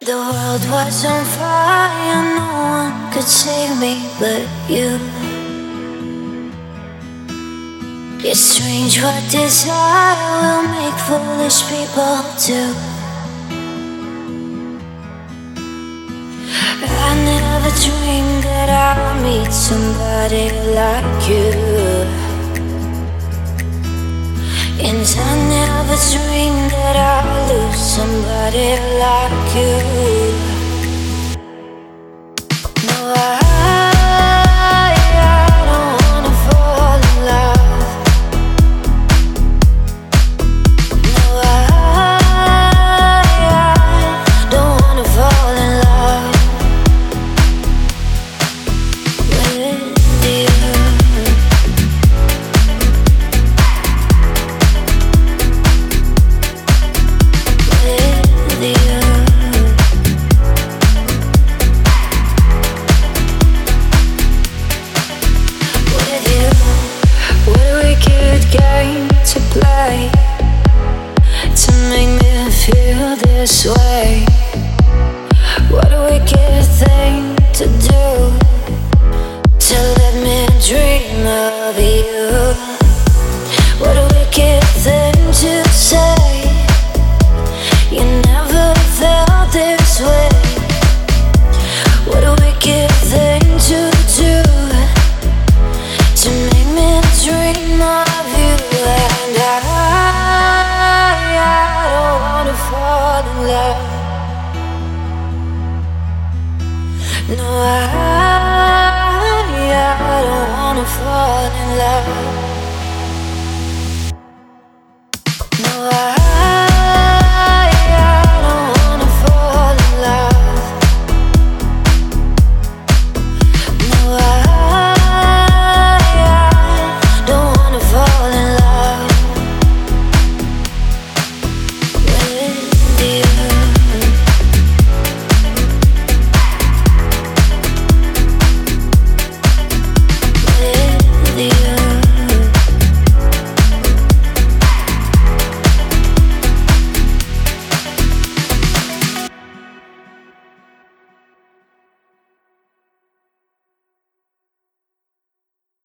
The world was on fire, no one could save me but you. It's strange what desire will make foolish people do. I never dreamed that I'd meet somebody like you, and I never dreamed that I'd lose somebody like you. No, I don't wanna fall in love. No, I don't wanna fall in love with you. Game to play to make me feel this way. What a wicked thing to do, to let me dream of you. What a wicked thing to say. You never felt this way. What a wicked thing to do, to make me dream of you. And I don't wanna fall in love. No, I don't wanna fall in love.